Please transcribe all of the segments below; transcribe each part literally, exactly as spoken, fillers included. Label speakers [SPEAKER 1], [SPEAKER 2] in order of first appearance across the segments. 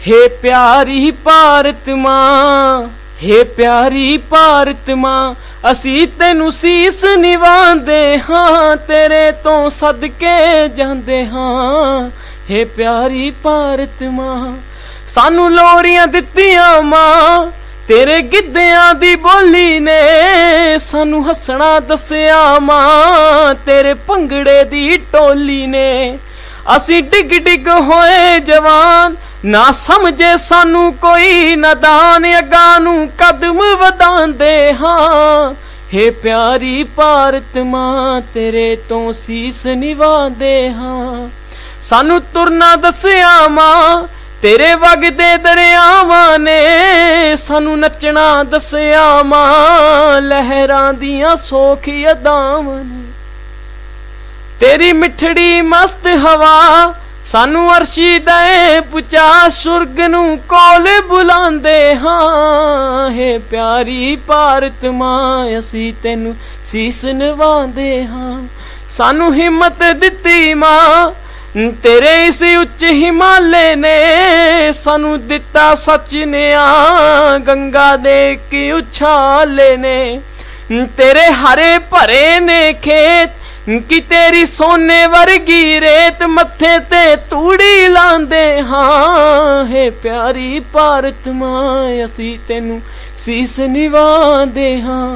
[SPEAKER 1] हे प्यारी भारत मां, हे प्यारी भारत मां, असी तेनू सीस निवांदे हां, तेरे तो सदके जांदे हां। हे प्यारी भारत मां, सानू लोरियां दित्तियां मां, तेरे गिद्धियां दी बोली ने, सानू हसना दस्सिया मां, तेरे भंगड़े दी टोली ने। असी डिग डिग होए जवान, ना समझे सानू कोई नदान, अगा नू कदम वधांदे हां। हे प्यारी भारत मां, तेरे तो सीस निवांदे हां। सानू तुरना दस्सिया मां, तेरे वगदे दरियावां ने, सानू नचना दस्सिया मां, लहरां दियां सोखी अदावां ने। तेरी मिठड़ी मस्त हवा, सानू अर्शी दे पुचा, सुरग नू कोल बुलांदे हां। हे प्यारी भारत मां, असी तेनू सीस निवांदे हां। सानू हिम्मत दित्ती मां, तेरे इस उच्च हिमालय ने, सानू दिता सच ने आ, गंगा दे की उछाले ने। तेरे हरे भरे ने खेत, कि तेरी सोने वर्गी रेत, मत्थे ते तूड़ी लांदे हां। हे प्यारी भारत मां, असी तेनू सीस निवांदे हां।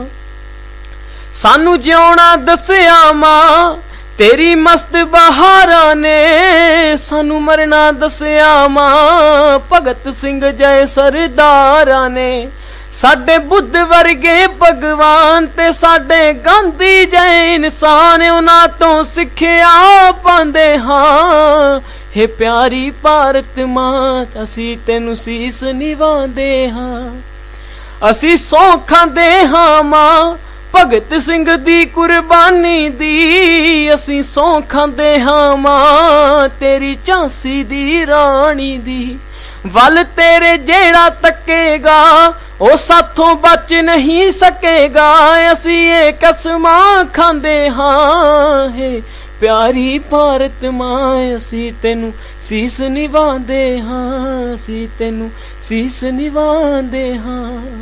[SPEAKER 1] सानू जिउणा दस्सिया मां, तेरी मस्त बहारां ने, सानू मरना दस्सिया मां, भगत सिंह जय सरदारां ने। साडे बुद्ध वर्गे भगवान ते साडे गांधी जय इंसान, उन्हां तो सिक्ख्या पांदे हां। हे प्यारी भारत मां, असी तेनू सीस निवांदे हां। असी सौं खांदे हां मां, भगत सिंह दी कुर्बानी दी, असी सौं खांदे हां मां, तेरी झांसी दी रानी दी। वल तेरे जेड़ा तकेगा, ओ साथों बच नहीं सकेगा, असी ये कसमां खांदे हां। हे प्यारी भारत मां, असी तेनू सीस निवांदे हां, असी तेनू सीस निवांदे हां।